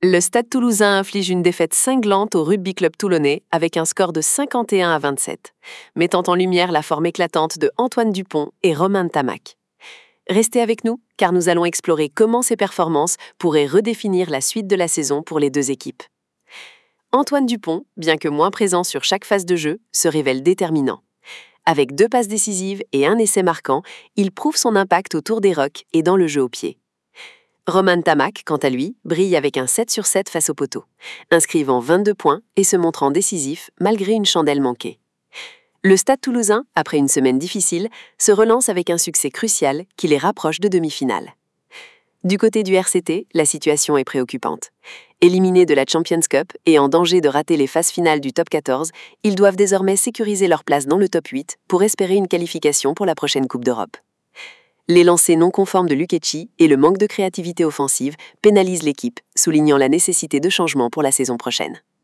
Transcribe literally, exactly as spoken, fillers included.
Le Stade Toulousain inflige une défaite cinglante au Rugby Club Toulonnais avec un score de cinquante et un à vingt-sept, mettant en lumière la forme éclatante de Antoine Dupont et Romain Ntamack. Restez avec nous, car nous allons explorer comment ces performances pourraient redéfinir la suite de la saison pour les deux équipes. Antoine Dupont, bien que moins présent sur chaque phase de jeu, se révèle déterminant. Avec deux passes décisives et un essai marquant, il prouve son impact autour des rocks et dans le jeu au pied. Romain Ntamack, quant à lui, brille avec un sept sur sept face au poteau, inscrivant vingt-deux points et se montrant décisif malgré une chandelle manquée. Le Stade Toulousain, après une semaine difficile, se relance avec un succès crucial qui les rapproche de demi-finale. Du côté du R C T, la situation est préoccupante. Éliminés de la Champions Cup et en danger de rater les phases finales du top quatorze, ils doivent désormais sécuriser leur place dans le top huit pour espérer une qualification pour la prochaine Coupe d'Europe. Les lancers non conformes de Lukechi et le manque de créativité offensive pénalisent l'équipe, soulignant la nécessité de changement pour la saison prochaine.